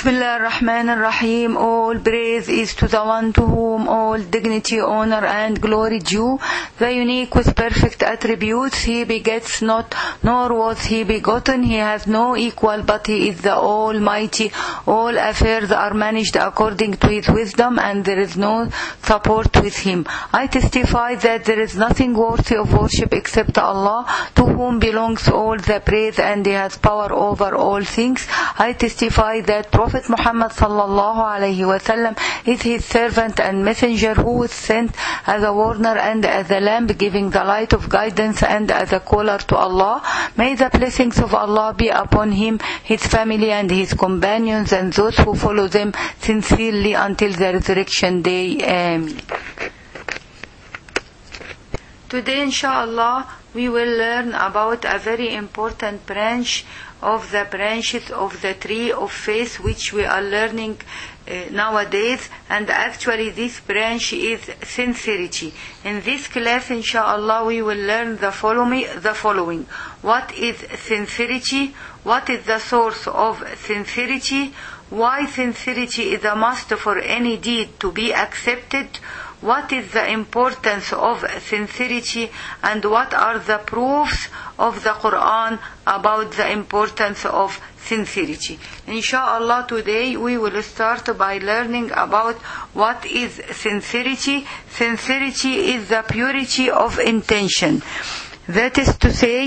Bismillah ar-Rahman ar-Rahim. All praise is to the one to whom all dignity, honor and glory due, the unique with perfect attributes. He begets not, nor was he begotten. He has no equal, but he is the Almighty. All affairs are managed according to his wisdom, and there is no support with him. I testify that there is nothing worthy of worship except Allah, to whom belongs all the praise, and he has power over all things. I testify that Prophet Muhammad sallallahu alayhi wa sallam is his servant and messenger, who was sent as a warner and as a lamp, giving the light of guidance and as a caller to Allah. May the blessings of Allah be upon him, his family and his companions, and those who follow them sincerely until the resurrection day. Amen. Today, inshallah, we will learn about a very important branch of the branches of the tree of faith, which we are learning nowadays, and actually this branch is sincerity. In this class, inshallah, we will learn the following. What is sincerity? What is the source of sincerity? Why sincerity is a must for any deed to be accepted? What is the importance of sincerity, and what are the proofs of the Quran about the importance of sincerity? Inshallah, today we will start by learning about what is sincerity. Sincerity is the purity of intention. That is to say,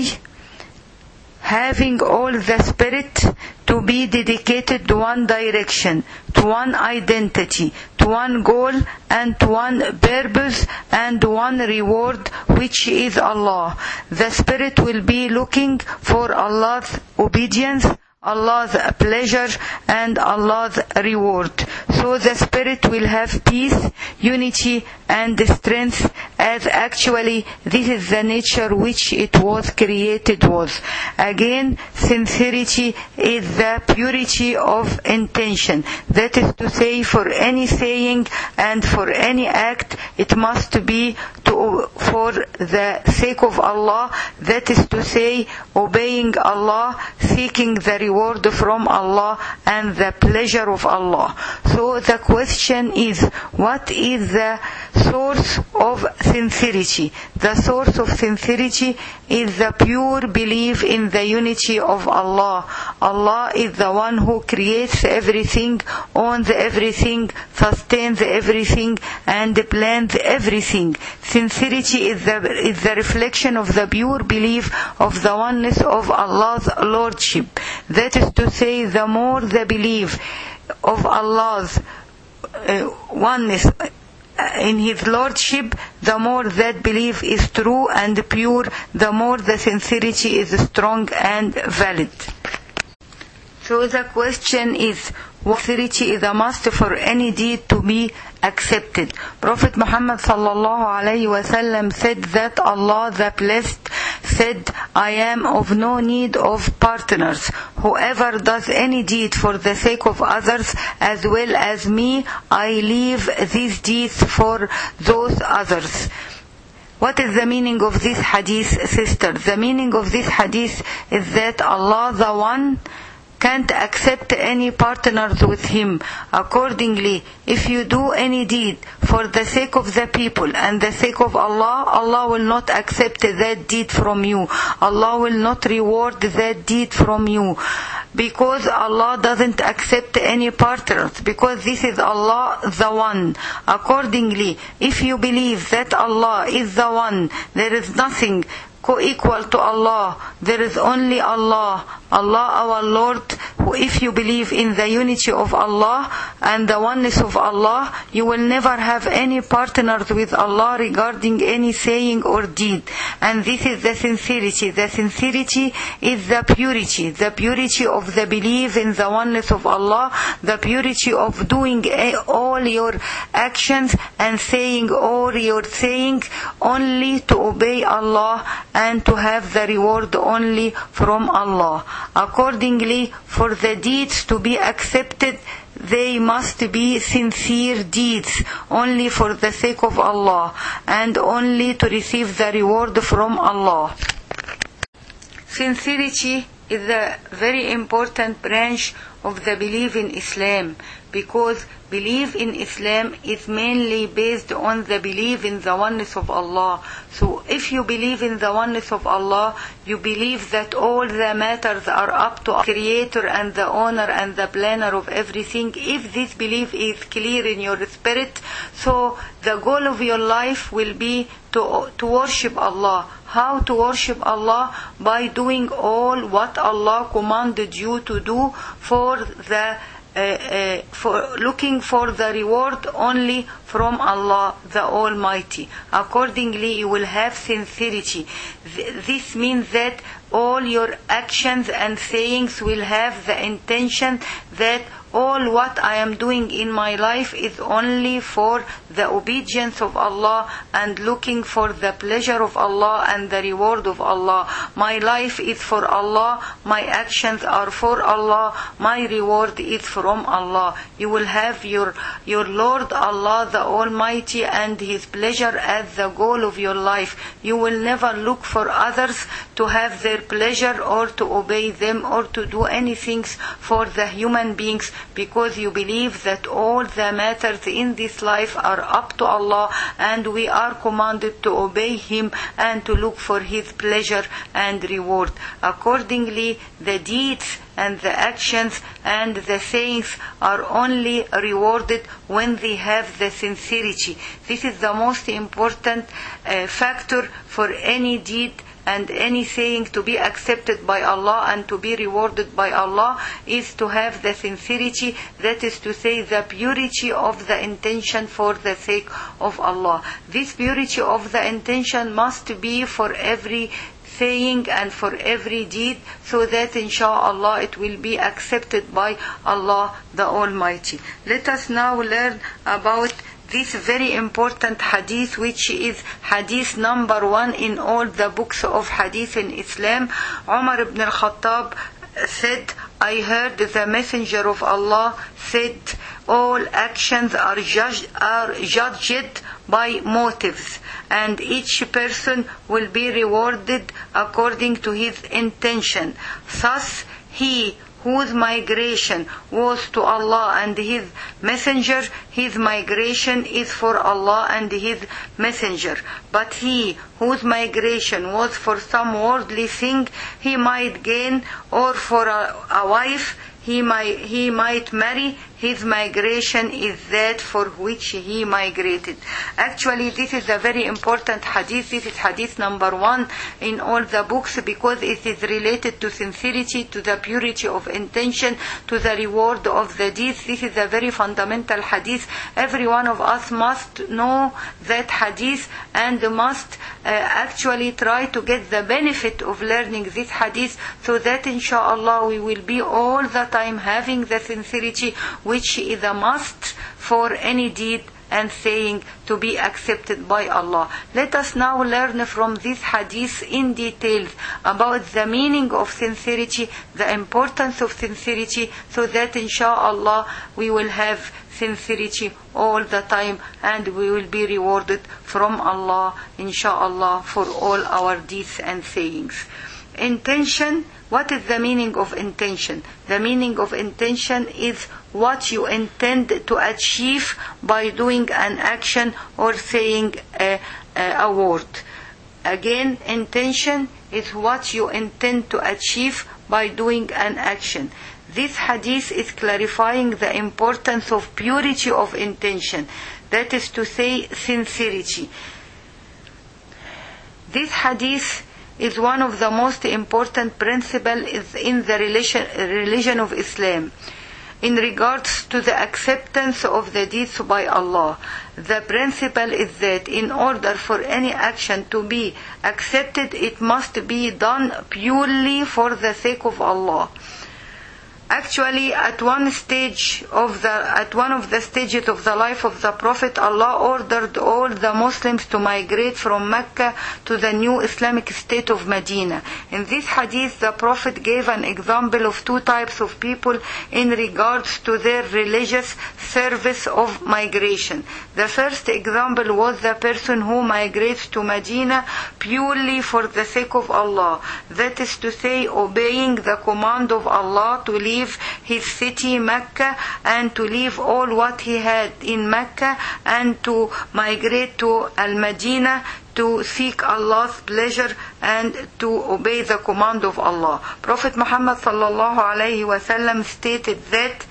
having all the spirit to be dedicated to one direction, to one identity, to one goal, and to one purpose and one reward, which is Allah. The spirit will be looking for Allah's obedience, Allah's pleasure and Allah's reward. So the spirit will have peace, unity and strength, as actually this is the nature which it was created with. Again, sincerity is the purity of intention. That is to say, for any saying and for any act, it must be for the sake of Allah. That is to say, obeying Allah, seeking the reward from Allah and the pleasure of Allah. So the question is, what is the source of sincerity? The source of sincerity is the pure belief in the unity of Allah. Allah is the one who creates everything, owns everything, sustains everything, and plans everything. Sincerity is the reflection of the pure belief of the oneness of Allah's Lordship. That is to say, the more the belief of Allah's oneness in His Lordship, the more that belief is true and pure, the more the sincerity is strong and valid. So the question is, sincerity is a must for any deed to be accepted. Prophet Muhammad sallallahu alayhi wa sallam said that Allah the Blessed said, I am of no need of partners. Whoever does any deed for the sake of others as well as me, I leave these deeds for those others. What is the meaning of this hadith, sister? The meaning of this hadith is that Allah the One can't accept any partners with Him. Accordingly, if you do any deed for the sake of the people and the sake of Allah, Allah will not accept that deed from you. Allah will not reward that deed from you. Because Allah doesn't accept any partners, because this is Allah the One. Accordingly, if you believe that Allah is the One, there is nothing co-equal to Allah, there is only Allah, Allah our Lord. If you believe in the unity of Allah and the oneness of Allah, you will never have any partners with Allah regarding any saying or deed. And this is the sincerity. The sincerity is the purity of the belief in the oneness of Allah, the purity of doing all your actions and saying all your saying only to obey Allah and to have the reward only from Allah. Accordingly, for the deeds to be accepted, they must be sincere deeds, only for the sake of Allah, and only to receive the reward from Allah. Sincerity is a very important branch of the belief in Islam, because belief in Islam is mainly based on the belief in the oneness of Allah. So if you believe in the oneness of Allah, you believe that all the matters are up to Creator and the owner and the planner of everything. If this belief is clear in your spirit, so the goal of your life will be to worship Allah. How to worship Allah? By doing all what Allah commanded you to do, for looking for the reward only from Allah the Almighty. Accordingly, you will have sincerity. This means that all your actions and sayings will have the intention that all what I am doing in my life is only for the obedience of Allah and looking for the pleasure of Allah and the reward of Allah. My life is for Allah, my actions are for Allah, my reward is from Allah. You will have your Lord Allah the Almighty and His pleasure as the goal of your life. You will never look for others to have their pleasure or to obey them or to do anything for the human beings, because you believe that all the matters in this life are up to Allah and we are commanded to obey Him and to look for His pleasure and reward. Accordingly, the deeds and the actions and the sayings are only rewarded when they have the sincerity. This is the most important factor for any deed and any saying to be accepted by Allah and to be rewarded by Allah, is to have the sincerity, that is to say, the purity of the intention for the sake of Allah. This purity of the intention must be for every saying and for every deed, so that inshallah it will be accepted by Allah the Almighty. Let us now learn about this very important hadith, which is hadith number 1 in all the books of hadith in Islam. Umar ibn al-Khattab said, I heard the messenger of Allah said, all actions are judged by motives, and each person will be rewarded according to his intention. Thus, he whose migration was to Allah and His Messenger, his migration is for Allah and His Messenger. But he whose migration was for some worldly thing he might gain, or for a wife he might marry, his migration is that for which he migrated. Actually, this is a very important hadith. This is hadith number 1 in all the books, because it is related to sincerity, to the purity of intention, to the reward of the deeds. This is a very fundamental hadith. Every one of us must know that hadith and must actually try to get the benefit of learning this hadith, so that inshallah we will be all the time having the sincerity, which is a must for any deed and saying to be accepted by Allah. Let us now learn from this hadith in details about the meaning of sincerity, the importance of sincerity, so that inshallah we will have sincerity all the time and we will be rewarded from Allah inshallah for all our deeds and sayings. Intention. What is the meaning of intention? The meaning of intention is what you intend to achieve by doing an action or saying a word. Again, intention is what you intend to achieve by doing an action. This hadith is clarifying the importance of purity of intention, that is to say, sincerity. This hadith is one of the most important principles in the religion of Islam in regards to the acceptance of the deeds by Allah. The principle is that in order for any action to be accepted, it must be done purely for the sake of Allah. Actually, at one of the stages of the life of the Prophet, Allah ordered all the Muslims to migrate from Mecca to the new Islamic state of Medina. In this hadith, the Prophet gave an example of two types of people in regards to their religious service of migration. The first example was the person who migrates to Medina purely for the sake of Allah. That is to say, obeying the command of Allah to leave his city Mecca and to leave all what he had in Mecca and to migrate to Al-Madinah to seek Allah's pleasure and to obey the command of Allah. Prophet Muhammad sallallahu alayhi wasallam stated that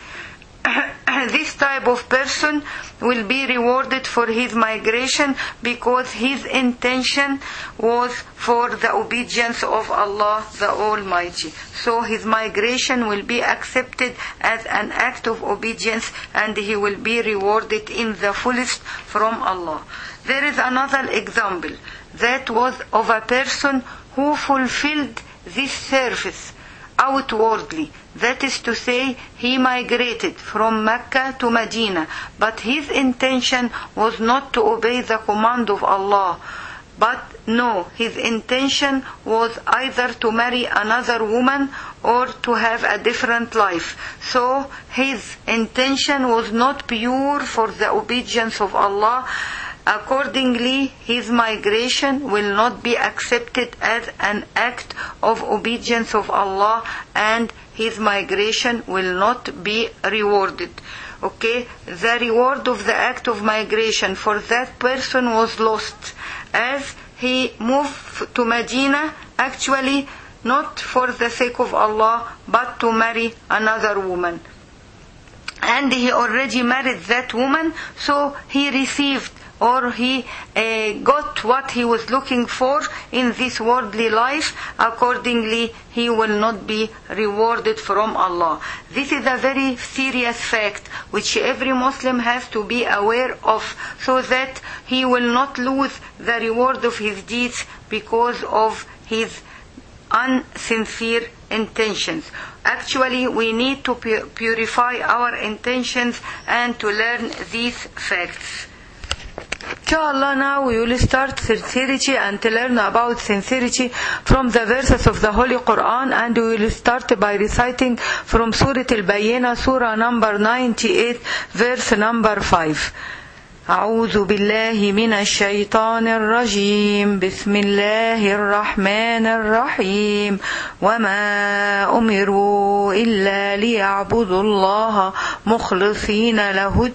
this type of person will be rewarded for his migration because his intention was for the obedience of Allah the Almighty. So his migration will be accepted as an act of obedience and he will be rewarded in the fullest from Allah. There is another example that was of a person who fulfilled this service outwardly. That is to say, he migrated from Mecca to Medina, but his intention was not to obey the command of Allah. But no, his intention was either to marry another woman or to have a different life. So his intention was not pure for the obedience of Allah. Accordingly, his migration will not be accepted as an act of obedience of Allah and his migration will not be rewarded. Okay, the reward of the act of migration for that person was lost as he moved to Medina actually not for the sake of Allah but to marry another woman. And he already married that woman, so he received or he got what he was looking for in this worldly life. Accordingly, he will not be rewarded from Allah. This is a very serious fact which every Muslim has to be aware of, so that he will not lose the reward of his deeds because of his unsincere intentions. Actually, we need to purify our intentions and to learn these facts. Inshallah, now we will start sincerity and to learn about sincerity from the verses of the Holy Quran, and we will start by reciting from Surah Al-Bayyinah, Surah number 98, verse number 5. أعوذ بالله من الشيطان الرجيم بسم الله الرحمن الرحيم وما أمروا إلا ليعبدوا الله مخلصين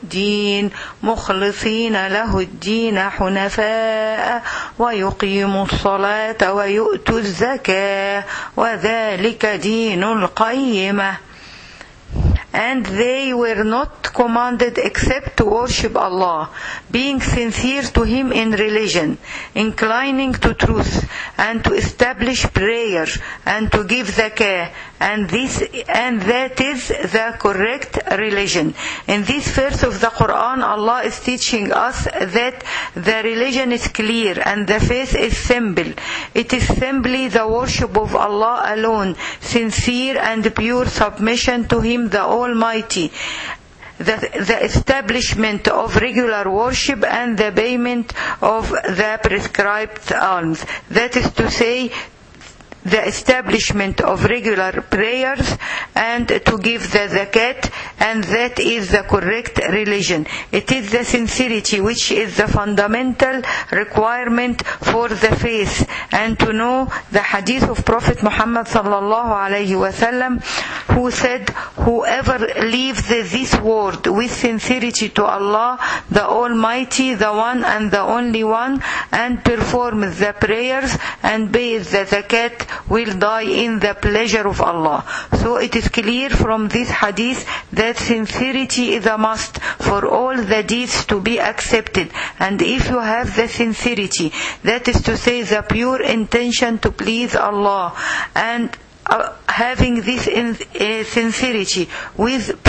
له الدين حنفاء ويقيموا الصلاة ويؤتوا الزكاة وذلك دين القيمة. And they were not commanded except to worship Allah, being sincere to Him in religion, inclining to truth, and to establish prayer, and to give zakah, and that is the correct religion. In this verse of the Quran, Allah is teaching us that the religion is clear and the faith is simple. It is simply the worship of Allah alone, sincere and pure submission to Him the Almighty, the establishment of regular worship and the payment of the prescribed alms. That is to say, the establishment of regular prayers and to give the zakat, and that is the correct religion. It is the sincerity which is the fundamental requirement for the faith. And to know the hadith of Prophet Muhammad sallallahu alayhi wasallam, who said, whoever leaves this word with sincerity to Allah the Almighty, the one and the only one, and performs the prayers and pays the zakat, will die in the pleasure of Allah. So it is clear from this hadith that sincerity is a must for all the deeds to be accepted. And if you have the sincerity, that is to say the pure intention to please Allah, and having this sincerity with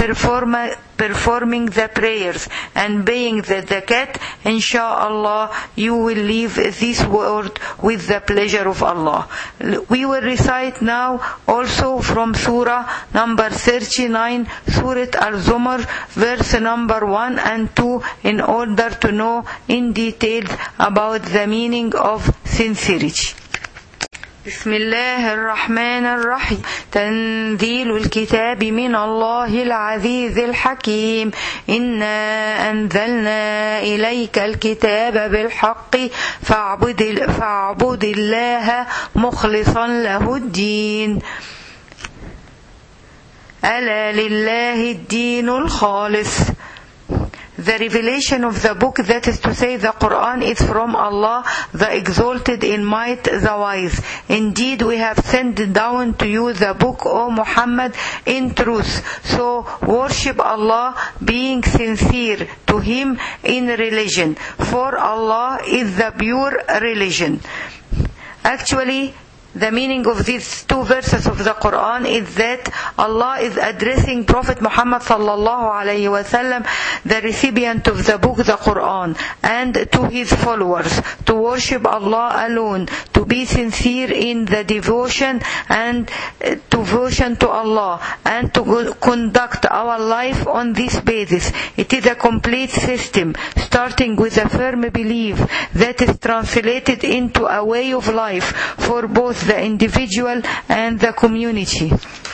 performing the prayers and paying the zakat, inshallah you will leave this world with the pleasure of Allah. We will recite now also from Surah number 39, Surah Al-Zumar, verse number 1 and 2, in order to know in detail about the meaning of sincerity. بسم الله الرحمن الرحيم تنزيل الكتاب من الله العزيز الحكيم إنا أنزلنا إليك الكتاب بالحق فاعبد الله مخلصا له الدين ألا لله الدين الخالص. The revelation of the book, that is to say the Quran, is from Allah, the exalted in might, the wise. Indeed, we have sent down to you the book, O Muhammad, in truth. So worship Allah, being sincere to Him in religion. For Allah is the pure religion. Actually, the meaning of these two verses of the Quran is that Allah is addressing Prophet Muhammad sallallahu alayhi wa sallam, the recipient of the book, the Quran, and to his followers, to worship Allah alone, to be sincere in the devotion to Allah, and to conduct our life on this basis. It is a complete system, starting with a firm belief that is translated into a way of life for both the individual and the community.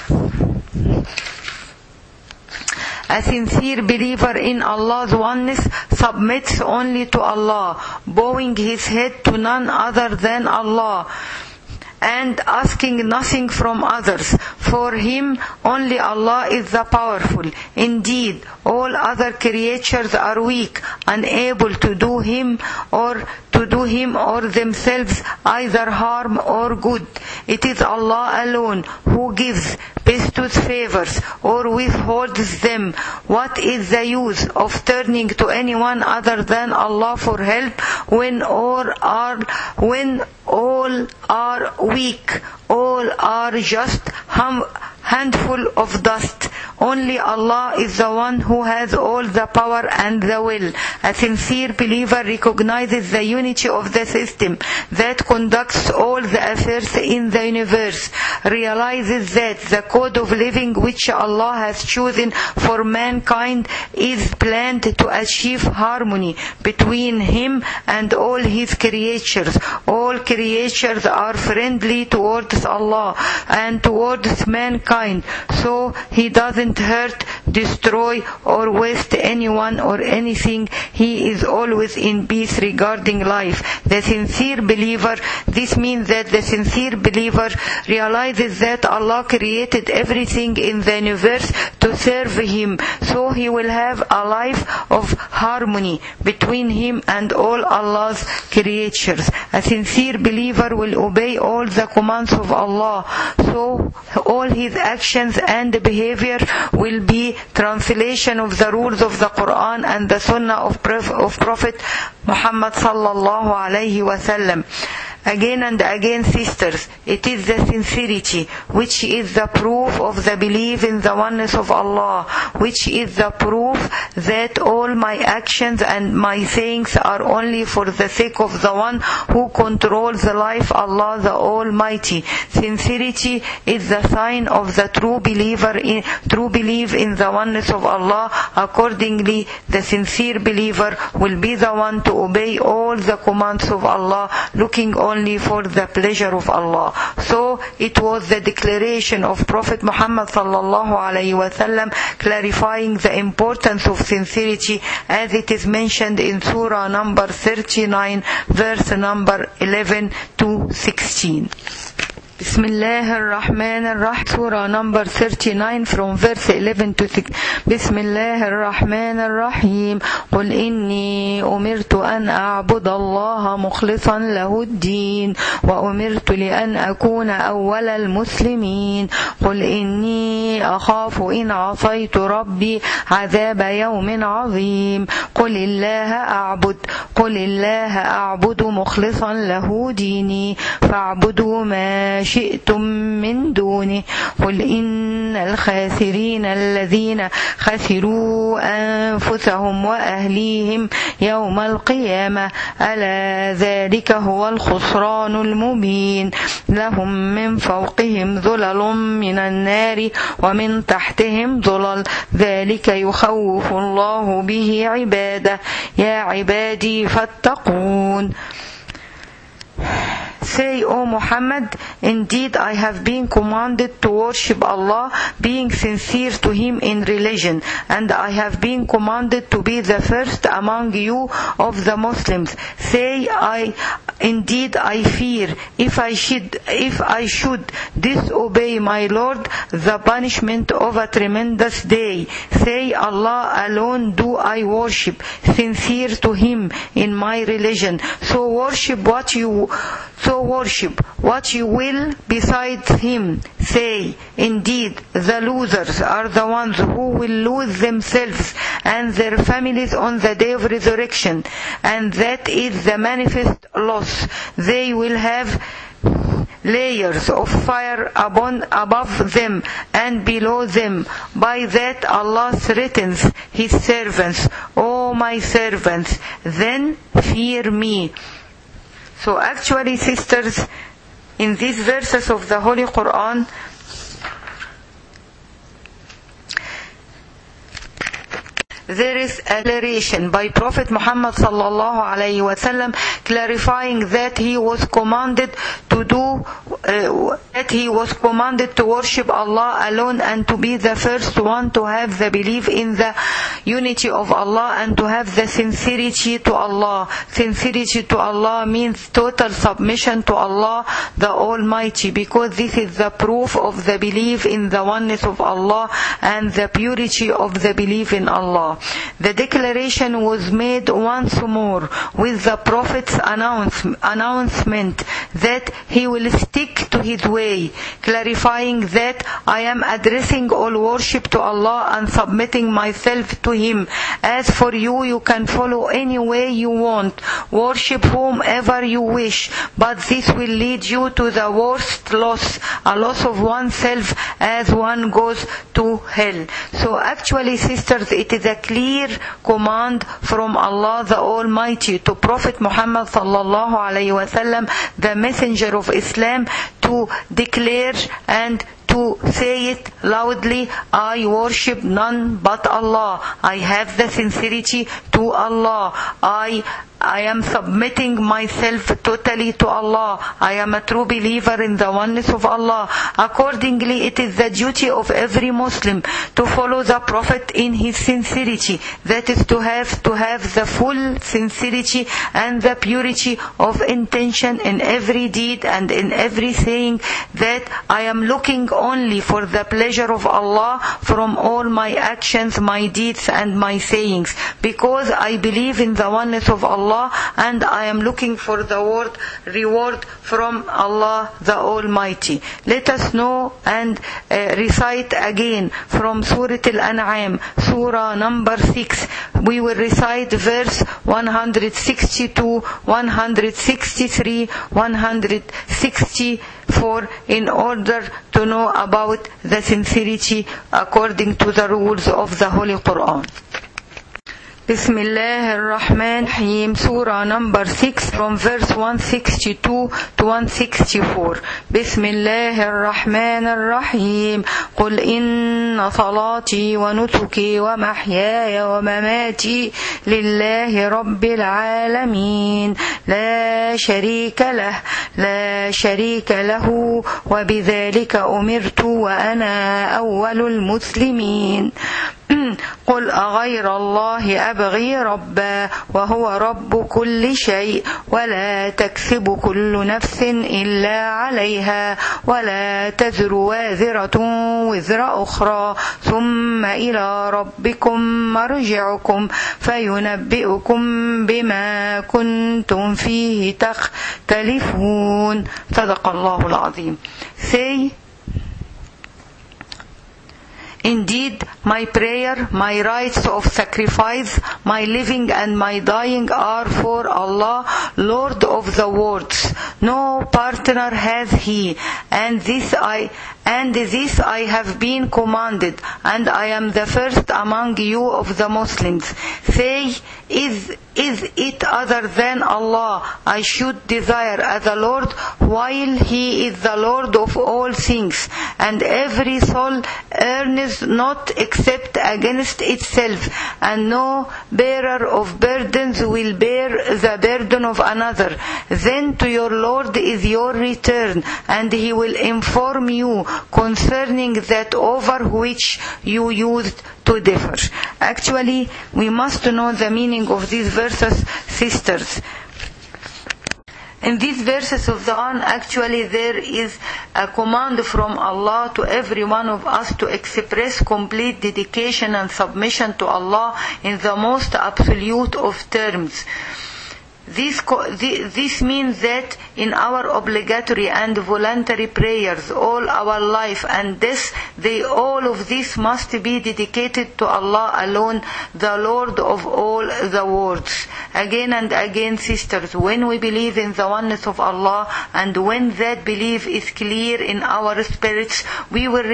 A sincere believer in Allah's oneness submits only to Allah, bowing his head to none other than Allah, and asking nothing from others. For him only Allah is the powerful. Indeed, all other creatures are weak, unable to do him or themselves either harm or good. It is Allah alone who gives, bestows favors, or withholds them. What is the use of turning to anyone other than Allah for help when all are weak, all are just handful of dust? Only Allah is the one who has all the power and the will. A sincere believer recognizes the unity of the system that conducts all the affairs in the universe, realizes that the code of living which Allah has chosen for mankind is planned to achieve harmony between Him and all His creatures. All creatures are friendly towards Allah and towards mankind, so He doesn't hurt, destroy, or waste anyone or anything. He is always in peace regarding life. The sincere believer, this means that the sincere believer realizes that Allah created everything in the universe to serve Him, so he will have a life of harmony between him and all Allah's creatures. A sincere believer will obey all the commands of Allah, so all his actions and behavior will be translation of the rules of the Quran and the Sunnah of Prophet Muhammad sallallahu alayhi wa sallam. Again and again, sisters, it is the sincerity which is the proof of the belief in the oneness of Allah, which is the proof that all my actions and my sayings are only for the sake of the one who controls the life, Allah the Almighty. Sincerity is the sign of the true belief in the oneness of Allah. Accordingly, the sincere believer will be the one to obey all the commands of Allah, looking only for the pleasure of Allah. So it was the declaration of Prophet Muhammad sallallahu alayhi wa sallam clarifying the importance of sincerity, as it is mentioned in Surah number 39, verse number 11 to 16. Bismillah ar-Rahman ar-Rahim. Surah number 39 from verse 11 to 6. Bismillah ar-Rahman ar-Rahim. قل إني أمرت أن أعبد الله مخلصا له الدين وأمرت لأن أكون أول المسلمين. قل إني أخاف إن عصيت ربي عذاب يوم عظيم. قل الله أعبد مخلصا له ديني فاعبدوا ما شئتم من دونه قل إن الخاسرين الذين خسروا أنفسهم وأهليهم يوم القيامة ألا ذلك هو الخسران المبين لهم من فوقهم ظلل من النار ومن تحتهم ظلل ذلك يخوف الله به عباده يا عبادي فاتقون. Say, O Muhammad, indeed I have been commanded to worship Allah, being sincere to Him in religion, and I have been commanded to be the first among you of the Muslims. Say, indeed I fear, if I should disobey my Lord, the punishment of a tremendous day. Say, Allah alone do I worship, sincere to Him in my religion. So worship what you will besides Him. Say, indeed, the losers are the ones who will lose themselves and their families on the day of resurrection, and that is the manifest loss. They will have layers of fire above them and below them. By that Allah threatens His servants, O my servants, then fear me. So actually, sisters, in these verses of the Holy Quran, there is a declaration by Prophet Muhammad sallallahu alaihi wasallam clarifying that he was commanded to worship Allah alone and to be the first one to have the belief in the unity of Allah and to have the sincerity to Allah. Sincerity to Allah means total submission to Allah the Almighty, because this is the proof of the belief in the oneness of Allah and the purity of the belief in Allah. The declaration was made once more with the Prophet's announcement that he will stick to his way, clarifying that I am addressing all worship to Allah and submitting myself to Him. As for you, you can follow any way you want, worship whomever you wish, but this will lead you to the worst loss, a loss of oneself as one goes to hell. So actually, sisters, it is a clear command from Allah the Almighty to Prophet Muhammad sallallahu alaihi wasallam, the messenger of Islam, to declare and to say it loudly, I worship none but Allah. I have the sincerity to Allah. I am submitting myself totally to Allah. I am a true believer in the oneness of Allah. Accordingly, it is the duty of every Muslim to follow the Prophet in his sincerity. That is to have the full sincerity and the purity of intention in every deed and in every saying, that I am looking only for the pleasure of Allah from all my actions, my deeds and my sayings, because I believe in the oneness of Allah and I am looking for the reward from Allah the Almighty. Let us know and recite again from Surah Al-An'am, Surah number 6. We will recite verse 162, 163, 164 in order to know about the sincerity according to the rules of the Holy Quran. Bismillah ar-Rahman ar-Rahim, Surah number 6 from verse 162 to 164. Bismillah ar-Rahman ar-Rahim. قل إن صلاتي ونسكي ومحياي ومماتي لله رب العالمين لا شريك له وبذلك أمرت وأنا أول المسلمين. قل أغير الله أبغي ربا وهو رب كل شيء ولا تكسب كل نفس إلا عليها ولا تزر وازرة وزر أخرى ثم إلى ربكم مرجعكم فينبئكم بما كنتم فيه تختلفون. صدق الله العظيم. Say, indeed, my prayer, my rites of sacrifice, my living and my dying are for Allah, Lord of the worlds. no partner has he, and this I have been commanded, and I am the first among you of the Muslims. Say, is it other than Allah I should desire as a Lord, while He is the Lord of all things, and every soul earns not except against itself, and no bearer of burdens will bear the burden of another. Then to your Lord is your return, and He will inform you concerning that over which you used to differ. Actually, we must know the meaning of these verses, sisters. In these verses of the Quran, actually there is a command from Allah to every one of us to express complete dedication and submission to Allah in the most absolute of terms. This means that in our obligatory and voluntary prayers, all our life and death, all of this must be dedicated to Allah alone, the Lord of all the worlds. Again and again, sisters, when we believe in the oneness of Allah, and when that belief is clear in our spirits, we will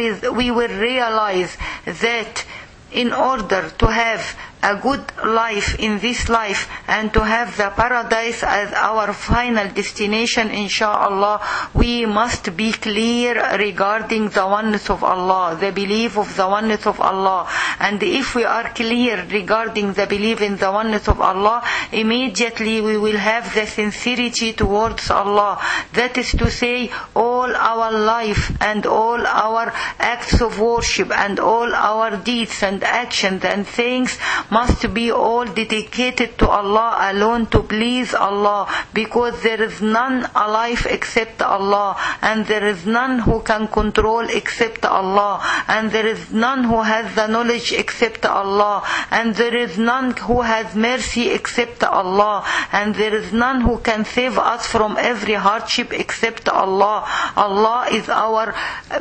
realize that in order to have a good life in this life and to have the paradise as our final destination, inshallah, we must be clear regarding the oneness of Allah, the belief of the oneness of Allah. And if we are clear regarding the belief in the oneness of Allah, immediately we will have the sincerity towards Allah. That is to say, all our life and all our acts of worship and all our deeds and actions and things must be all dedicated to Allah alone, to please Allah, because there is none alive except Allah, and there is none who can control except Allah, and there is none who has the knowledge except Allah, and there is none who has mercy except Allah, and there is none who can save us from every hardship except Allah. Allah is our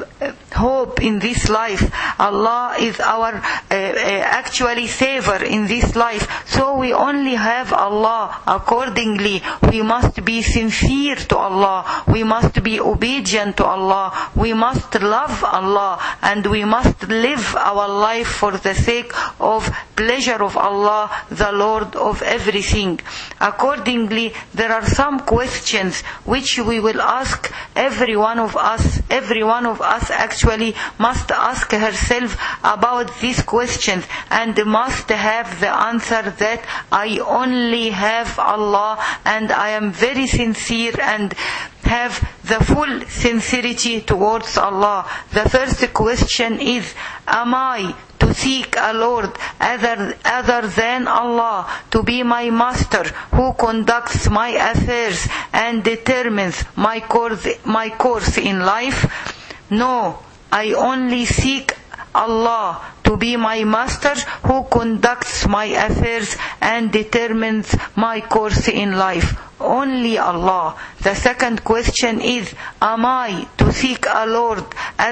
hope in this life. Allah is our actually savior in this life. So we only have Allah. Accordingly, we must be sincere to Allah. We must be obedient to Allah. We must love Allah, and we must live our life for the sake of pleasure of Allah, the Lord of everything. Accordingly, there are some questions which we will ask every one of us. Every one of us actually must ask herself about these questions, and must have the answer that I only have Allah, and I am very sincere and have the full sincerity towards Allah. The first question is, am I to seek a Lord other than Allah to be my master, who conducts my affairs and determines my course in life? No, I only seek Allah to be my master, who conducts my affairs and determines my course in life. Only Allah. The second question is, am I to seek a Lord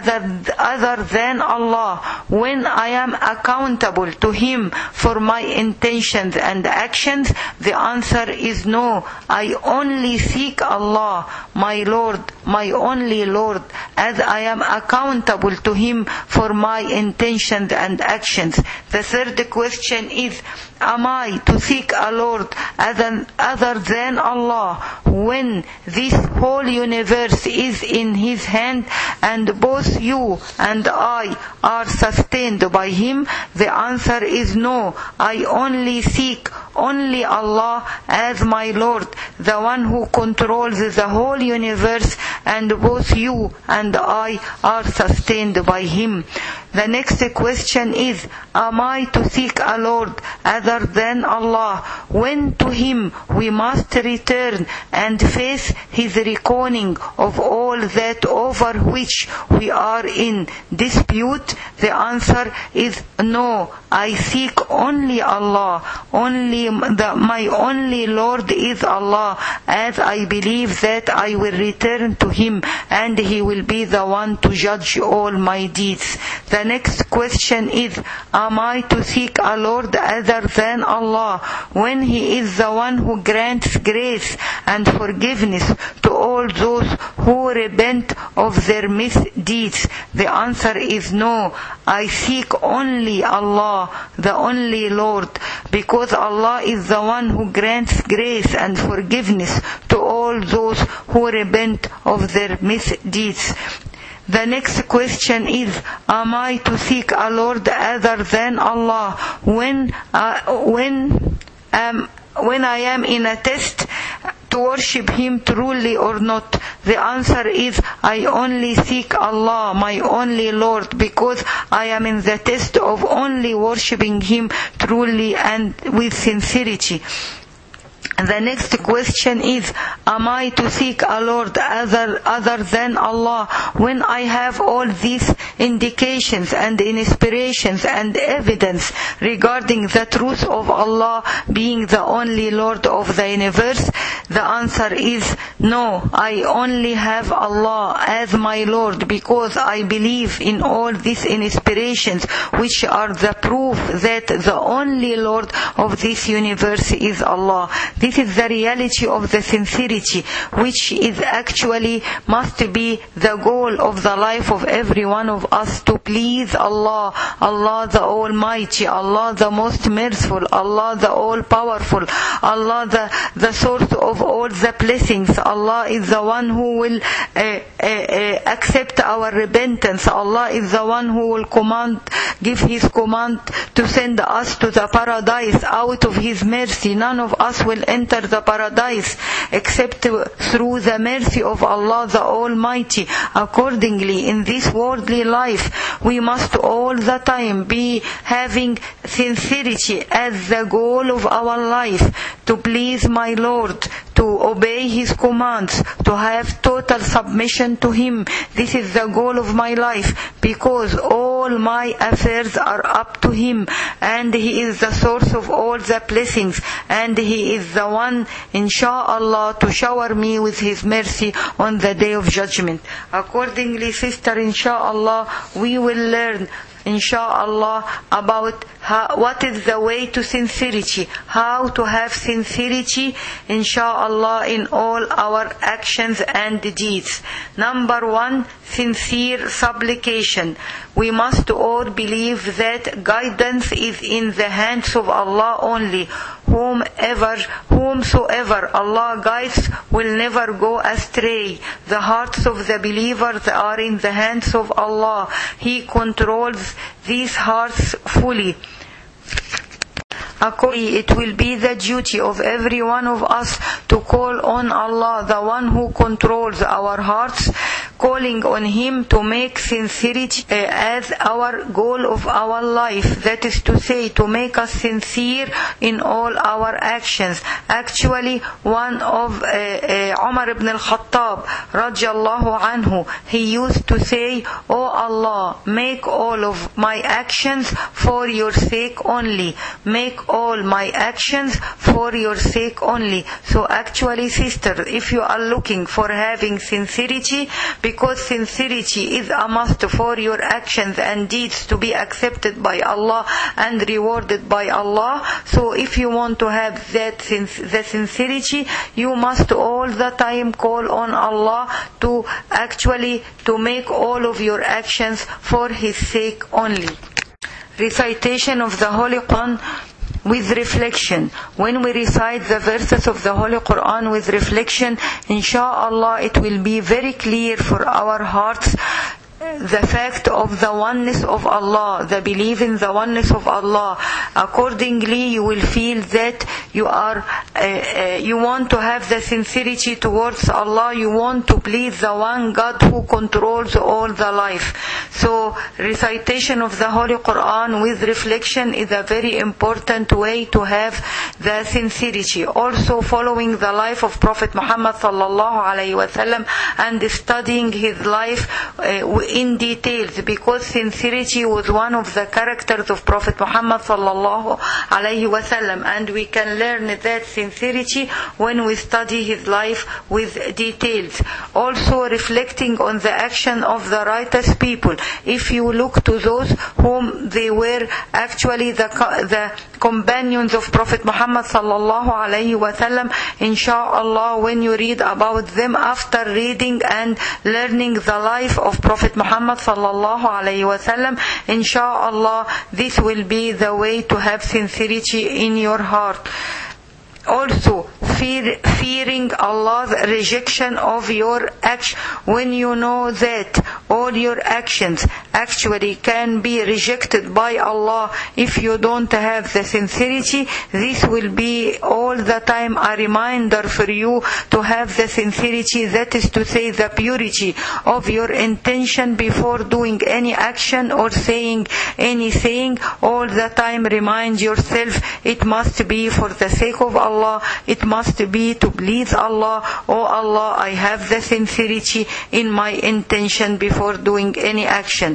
other than Allah when I am accountable to Him for my intentions and actions? The answer is no. I only seek Allah, my Lord, my only Lord, as I am accountable to Him for my intentions and actions. The third question is, am I to seek a Lord other than Allah when this whole universe is in His hand, and both you and I are sustained by Him? The answer is no. I only seek only Allah as my Lord, the one who controls the whole universe, and both you and I are sustained by Him. The next question is, am I to seek a Lord other than Allah when to Him we must return and face His reckoning of all that over which we are in dispute? The answer is No, I seek only Allah. My only Lord is Allah, as I believe that I will return to Him and He will be the one to judge all my deeds. The next question is, am I to seek a Lord other than Allah when He is the one who grants grace and forgiveness to all those who repent of their misdeeds? The answer is no. I seek only Allah, the only Lord, because Allah is the one who grants grace and forgiveness to all those who repent of their misdeeds. The next question is, am I to seek a Lord other than Allah when I am in a test to worship Him truly or not? The answer is, I only seek Allah, my only Lord, because I am in the test of only worshipping Him truly and with sincerity. The next question is, am I to seek a Lord other than Allah when I have all these indications and inspirations and evidence regarding the truth of Allah being the only Lord of the universe? The answer is no. I only have Allah as my Lord because I believe in all these inspirations, which are the proof that the only Lord of this universe is Allah. This is the reality of the sincerity, which is actually must be the goal of the life of every one of us, to please Allah, Allah the Almighty, Allah the most merciful, Allah the all-powerful, Allah the source of all the blessings. Allah is the one who will accept our repentance. Allah is the one who will give His command to send us to the paradise out of His mercy. None of us will enter the paradise except through the mercy of Allah the Almighty. Accordingly, in this worldly life, we must all the time be having sincerity as the goal of our life, to please my Lord, to obey His commands, to have total submission to Him. This is the goal of my life, because all my affairs are up to Him, and He is the source of all the blessings, and He is the one, insha'Allah, to shower me with His mercy on the day of judgment. Accordingly, sister, insha'Allah, we will learn, insha'Allah, about what is the way to sincerity, how to have sincerity, insha'Allah, in all our actions and deeds. Number 1, sincere supplication. We must all believe that guidance is in the hands of Allah only. Whomsoever Allah guides will never go astray. The hearts of the believers are in the hands of Allah. He controls these hearts fully. Accordingly, it will be the duty of every one of us to call on Allah, the one who controls our hearts, calling on Him to make sincerity as our goal of our life. That is to say, to make us sincere in all our actions. Actually, one of Umar ibn al-Khattab, radiallahu anhu, he used to say, "O Allah, make all of my actions for your sake only. Make all my actions for your sake only." So actually, sister, if you are looking for having sincerity, because sincerity is a must for your actions and deeds to be accepted by Allah and rewarded by Allah, so if you want to have the sincerity, you must all the time call on Allah to make all of your actions for His sake only. Recitation of the Holy Quran with reflection. When we recite the verses of the Holy Quran with reflection, insha'Allah, it will be very clear for our hearts the fact of the oneness of Allah, the belief in the oneness of Allah. Accordingly, you will feel that you want to have the sincerity towards Allah. You want to please the one God who controls all the life. So, recitation of the Holy Quran with reflection is a very important way to have the sincerity. Also following the life of Prophet Muhammad sallallahu alaihi wasallam and studying his life in details, because sincerity was one of the characters of Prophet Muhammad sallallahu alaihi wasallam, and we can learn that sincerity when we study his life with details. Also reflecting on the action of the righteous people. If you look to those whom they were actually the companions of Prophet Muhammad sallallahu alaihi wasallam, inshallah, when you read about them after reading and learning the life of Prophet Muhammad sallallahu alaihi wasallam, inshallah, this will be the way to have sincerity in your heart. Also, fearing Allah's rejection of your action. When you know that all your actions actually can be rejected by Allah if you don't have the sincerity, this will be all the time a reminder for you to have the sincerity, that is to say the purity of your intention before doing any action or saying anything. All the time remind yourself, it must be for the sake of Allah, it must be to please Allah. Oh Allah, I have the sincerity in my intention before doing any action.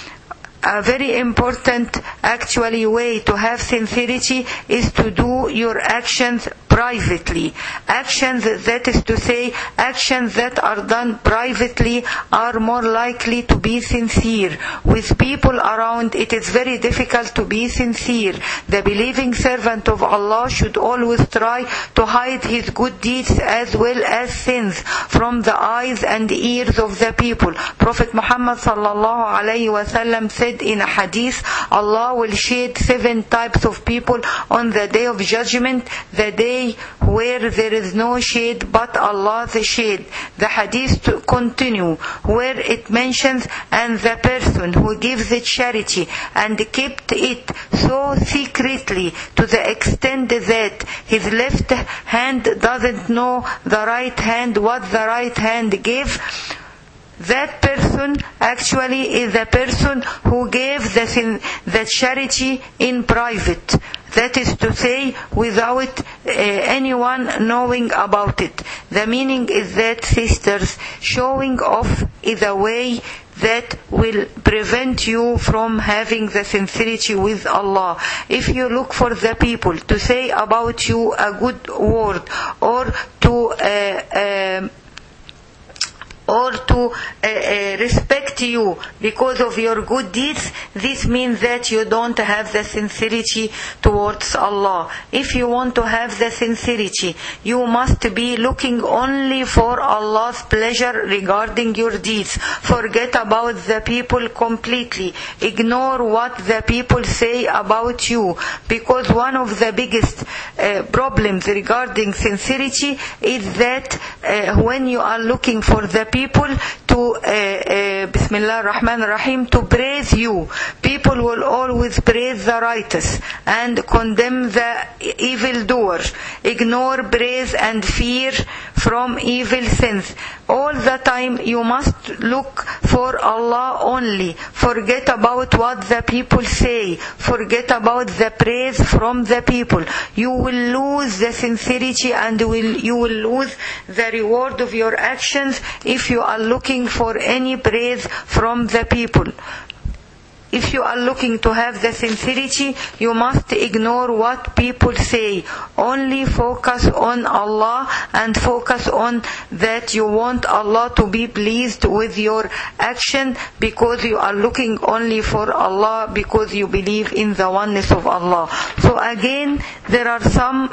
A very important actually way to have sincerity is to do your actions privately. Actions, that is to say, actions that are done privately are more likely to be sincere. With people around, it is very difficult to be sincere. The believing servant of Allah should always try to hide his good deeds as well as sins from the eyes and ears of the people. Prophet Muhammad sallallahu alaihi wasallam said in a hadith, Allah will shade 7 types of people on the day of judgment, the day where there is no shade but Allah's shade. The hadith continue where it mentions, and the person who gives it charity and kept it so secretly to the extent that his left hand doesn't know the right hand what the right hand gave, that person actually is the person who gave the charity in private. That is to say, without anyone knowing about it. The meaning is that, sisters, showing off is a way that will prevent you from having the sincerity with Allah. If you look for the people to say about you a good word or to respect you because of your good deeds, this means that you don't have the sincerity towards Allah. If you want to have the sincerity, you must be looking only for Allah's pleasure regarding your deeds. Forget about the people completely. Ignore what the people say about you, because one of the biggest problems regarding sincerity is that when you are looking for the people to Bismillah ar-Rahman ar-Rahim, to praise you, people will always praise the righteous and condemn the evildoer. Ignore praise and fear from evil sins. All the time you must look for Allah only. Forget about what the people say. Forget about the praise from the people. You will lose the sincerity and you will lose the reward of your actions if you are looking for any praise from the people. If you are looking to have the sincerity, you must ignore what people say. Only focus on Allah and focus on that you want Allah to be pleased with your action, because you are looking only for Allah, because you believe in the oneness of Allah. So again, there are some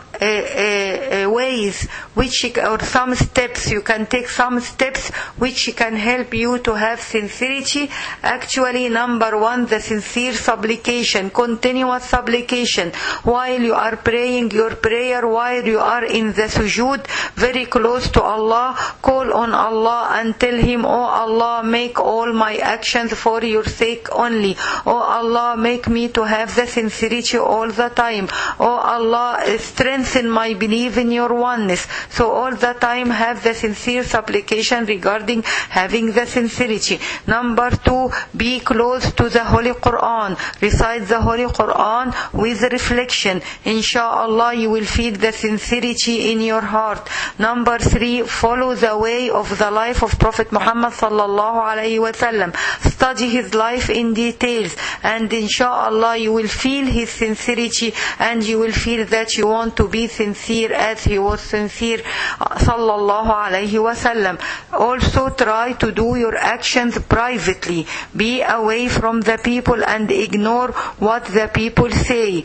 ways or some steps. You can take some steps which can help you to have sincerity. Actually, number 1, the sincere supplication, continuous supplication. While you are praying your prayer, while you are in the sujood, very close to Allah, call on Allah and tell Him, Oh Allah, make all my actions for your sake only. Oh Allah, make me to have the sincerity all the time. Oh Allah, strengthen my belief in your oneness. So all the time have the sincere supplication regarding having the sincerity. Number 2, be close to the Holy Holy Quran. Recite the Holy Quran with reflection. Inshallah, you will feel the sincerity in your heart. Number 3, follow the way of the life of Prophet Muhammad sallallahu alayhi wa sallam. Study his life in details, and inshallah you will feel his sincerity, and you will feel that you want to be sincere as he was sincere sallallahu alayhi wa sallam. Also try to do your actions privately. Be away from the people and ignore what the people say.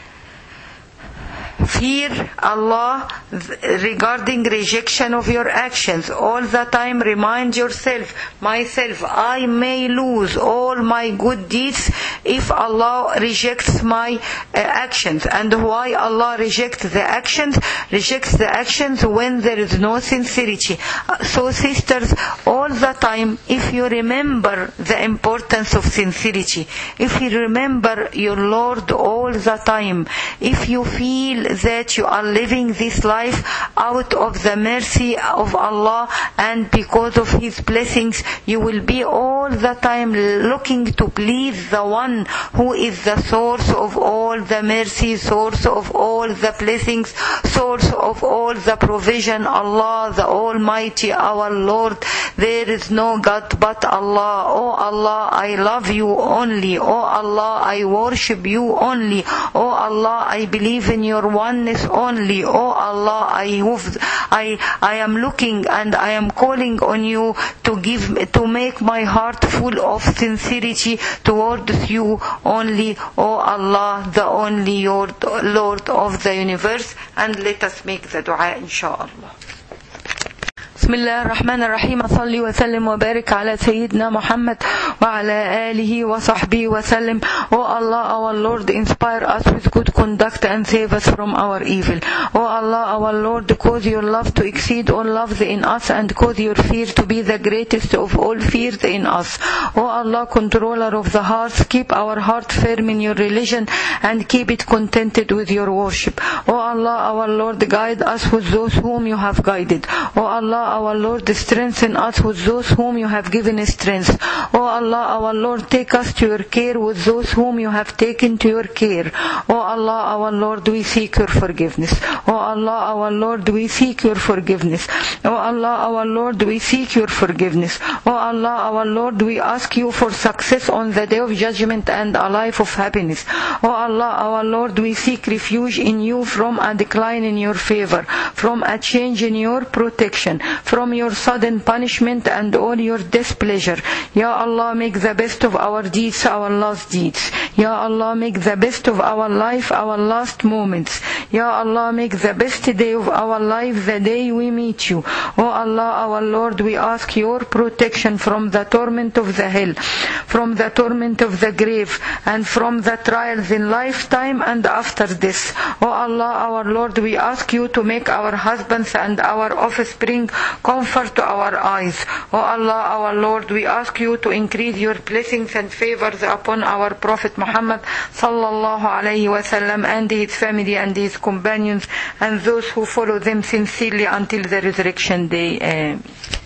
Fear Allah regarding rejection of your actions. All the time remind yourself, myself, I may lose all my good deeds if Allah rejects my actions. And why Allah rejects the actions? Rejects the actions when there is no sincerity. So sisters, all the time, if you remember the importance of sincerity, if you remember your Lord all the time, if you feel that you are living this life out of the mercy of Allah and because of His blessings, you will be all the time looking to please the one who is the source of all the mercy, source of all the blessings, source of all the provision, Allah the Almighty, our Lord. There is no God but Allah. Oh Allah, I love you only. Oh Allah, I worship you only. Oh Allah, I believe in your oneness only. Oh Allah, I am looking and I am calling on you to make my heart full of sincerity towards you only. Oh Allah, the only Lord of the universe. And let us make the dua inshallah. بسم الله الرحمن الرحيم. صلي وسلم وبارك على سيدنا محمد وعلى آله وصحبه وسلم. Oh Allah, our Lord, inspire us with good conduct and save us from our evil. Oh Allah, our Lord, cause your love to exceed all loves in us and cause your fear to be the greatest of all fears in us. Oh Allah, controller of the hearts, keep our heart firm in your religion and keep it contented with your worship. Oh Allah, our Lord, guide us with those whom you have guided. Oh Allah, our Lord, strengthen us with those whom you have given strength. Oh Allah, our Lord, take us to your care with those whom you have taken to your care. Oh Allah, our Lord, we seek your forgiveness. Oh Allah, our Lord, we seek your forgiveness. Oh Allah, our Lord, we seek your forgiveness. Oh Allah, our Lord, we ask you for success on the day of judgment and a life of happiness. Oh Allah, our Lord, we seek refuge in you from a decline in your favor, from a change in your protection, from your sudden punishment and all your displeasure. Ya Allah, make the best of our deeds our last deeds. Ya Allah, make the best of our life our last moments. Ya Allah, make the best day of our life the day we meet you. Oh Allah, our Lord, we ask your protection from the torment of the hell, from the torment of the grave, and from the trials in lifetime and after this. Oh Allah, our Lord, we ask you to make our husbands and our offspring comfort to our eyes. Oh Allah, our Lord, we ask you to increase your blessings and favors upon our Prophet Muhammad sallallahu alayhi wa sallam and his family and his companions and those who follow them sincerely until the resurrection day.